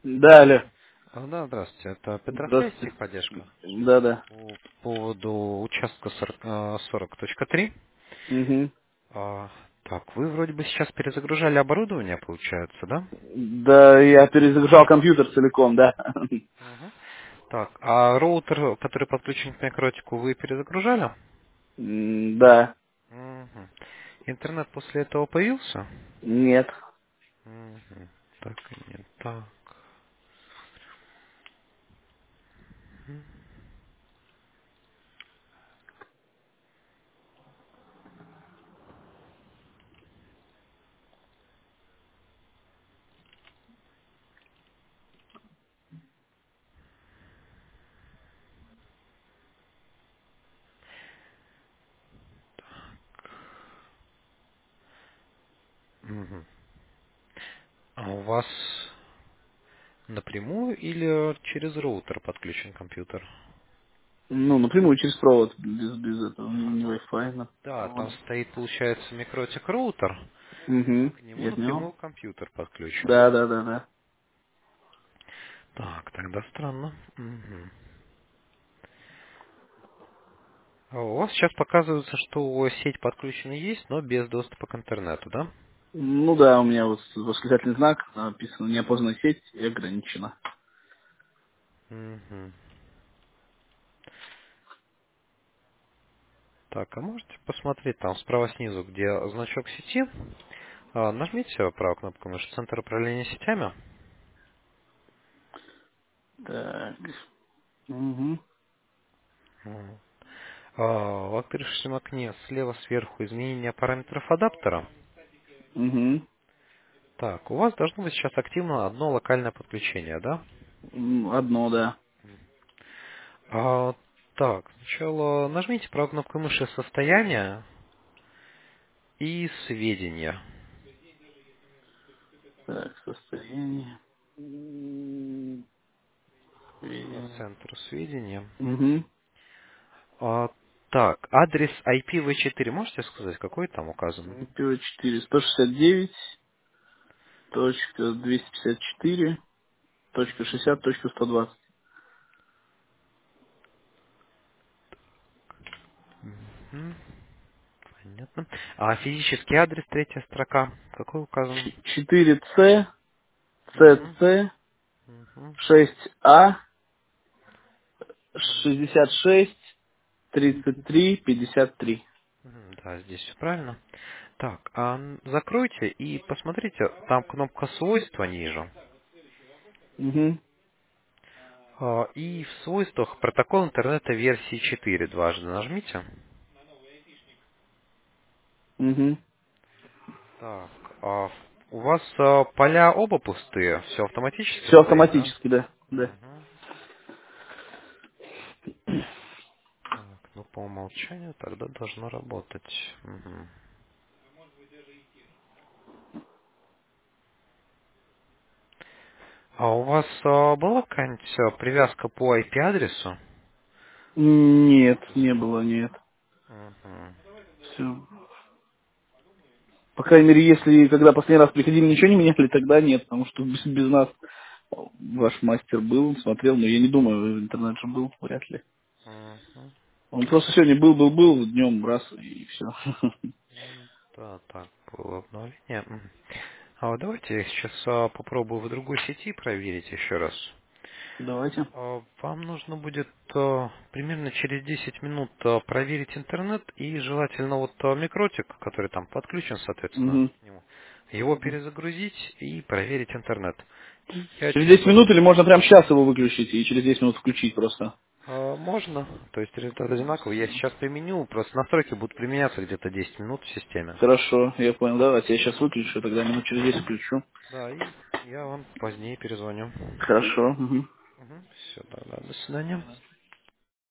Да, алло. Да, здравствуйте. Это Петросвязь, Здравствуйте. техподдержка. Да, да. По поводу участка 40.3. Угу. Так, вы вроде бы сейчас перезагружали оборудование, получается, да? Да, я перезагружал компьютер целиком, да. Мгм. Так, а роутер, который подключен к микротику, вы перезагружали? Да. Мгм. Интернет после этого появился? Нет. Мгм. Так и нет. Так. Мгм. А у вас напрямую или через роутер подключен компьютер? Ну, напрямую через провод, без этого, не Wi-Fi, на Да, там провода. стоит, получается, микротик роутер, Угу. к нему Я понял. напрямую компьютер подключен. Да, да, да, да. Так, тогда странно. Мгм. А у вас сейчас показывается, что сеть подключена есть, но без доступа к интернету, да? Ну да, у меня вот восклицательный знак, написано неопознанная сеть и ограничена. Мгм. Так, а можете посмотреть там справа снизу, где значок сети? Нажмите правой кнопкой мыши «Центр управления сетями». Так. Угу. Мгм. В открывшемся окне слева сверху изменение параметров адаптера. Угу. Так, у вас должно быть сейчас активно одно локальное подключение, да? Одно, да. А, так, сначала нажмите правой кнопкой мыши «Состояние» и «Сведения». Так, состояние. Центр сведения. Угу. А, так, адрес IPv4 можете сказать, какой там указан? IPv4 169. Точка 254. Точка 60. Точка 120. Мгм, понятно. А физический адрес, третья строка, какой указан? 4C. Мгм, CC. мгм, 6A. мгм. 66. 33. 53. Да, здесь все правильно. Так, закройте и посмотрите, там кнопка «Свойства» ниже. Угу. И в свойствах протокол интернета версии 4 дважды нажмите. Угу. Так, у вас поля оба пустые, все автоматически Все стоит, да? автоматически, да. Да. Мгм. Так, ну по умолчанию тогда должно работать. Мгм. А у вас была какая-нибудь привязка по IP-адресу? Нет, не было, нет. Мгм. Все. По крайней мере, если когда последний раз приходили, ничего не меняли, тогда нет, потому что без нас ваш мастер был, смотрел, но я не думаю, интернет же был, вряд ли. Мгм. Он просто сегодня был, днем раз и все. Да, так, было обновление. Мгм. А вот давайте я сейчас попробую в другой сети проверить еще раз. Давайте. Вам нужно будет примерно через 10 минут проверить интернет и желательно вот микротик, который там подключен, соответственно, Мгм. к нему, его перезагрузить и проверить интернет. И я Через 10 через минут или можно прямо сейчас его выключить и через 10 минут включить просто? можно, то есть результат одинаковый. Я сейчас применю, просто настройки будут применяться где-то 10 минут в системе. Хорошо, я понял. Давайте я сейчас выключу, тогда минут через 10 включу. Да, и я вам позднее перезвоню. Хорошо. Мгм. Все, тогда до свидания.